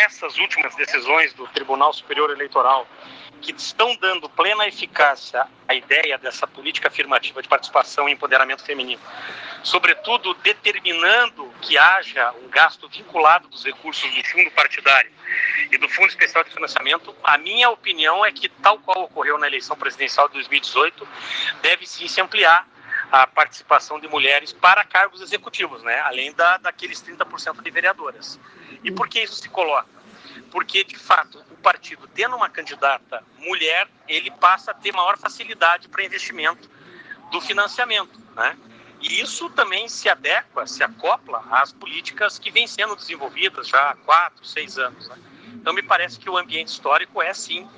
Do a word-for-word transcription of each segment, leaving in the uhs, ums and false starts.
essas últimas decisões do Tribunal Superior Eleitoral, que estão dando plena eficácia à ideia dessa política afirmativa de participação e empoderamento feminino, sobretudo determinando que haja um gasto vinculado dos recursos do fundo partidário e do Fundo Especial de Financiamento, a minha opinião é que, tal qual ocorreu na eleição presidencial de dois mil e dezoito, deve sim se ampliar a participação de mulheres para cargos executivos, né? Além da, daqueles trinta por cento de vereadoras. E por que isso se coloca? Porque, de fato, o partido, tendo uma candidata mulher, ele passa a ter maior facilidade para investimento do financiamento, né? E isso também se adequa, se acopla às políticas que vêm sendo desenvolvidas já há quatro, seis anos, né? Então, me parece que o ambiente histórico é, sim,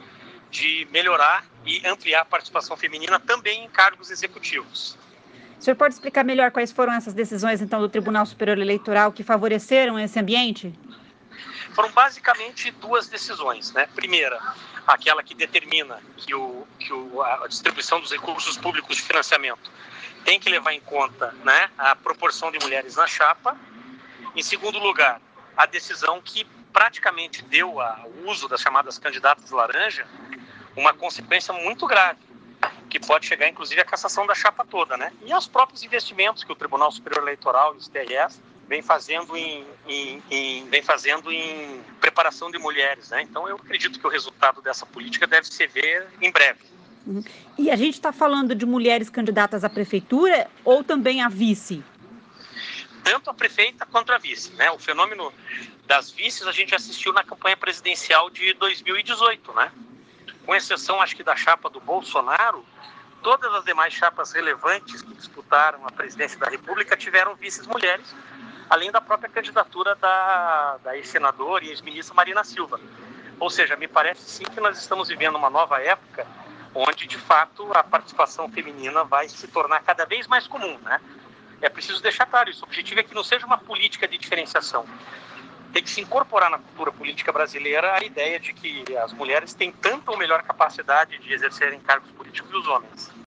de melhorar e ampliar a participação feminina também em cargos executivos. O senhor pode explicar melhor quais foram essas decisões, então, do Tribunal Superior Eleitoral que favoreceram esse ambiente? Foram basicamente duas decisões, né? Primeira, aquela que determina que, o, que o, a distribuição dos recursos públicos de financiamento tem que levar em conta, né, a proporção de mulheres na chapa. Em segundo lugar, a decisão que praticamente deu ao uso das chamadas candidatas laranja uma consequência muito grave, que pode chegar inclusive à cassação da chapa toda, né? E aos próprios investimentos que o Tribunal Superior Eleitoral e os T R Es vem fazendo em, em, em, vem fazendo em preparação de mulheres, né? Então eu acredito que o resultado dessa política deve se ver em breve. Uhum. E a gente está falando de mulheres candidatas à prefeitura ou também à vice? Tanto a prefeita quanto a vice, né? O fenômeno das vices a gente assistiu na campanha presidencial de dois mil e dezoito, né? Com exceção, acho que da chapa do Bolsonaro, todas as demais chapas relevantes que disputaram a presidência da República tiveram vices mulheres, além da própria candidatura da, da ex-senadora e ex-ministra Marina Silva. Ou seja, me parece sim que nós estamos vivendo uma nova época onde, de fato, a participação feminina vai se tornar cada vez mais comum, né? É preciso deixar claro isso. O objetivo é que não seja uma política de diferenciação. Tem que se incorporar na cultura política brasileira a ideia de que as mulheres têm tanto ou melhor capacidade de exercerem cargos políticos que os homens.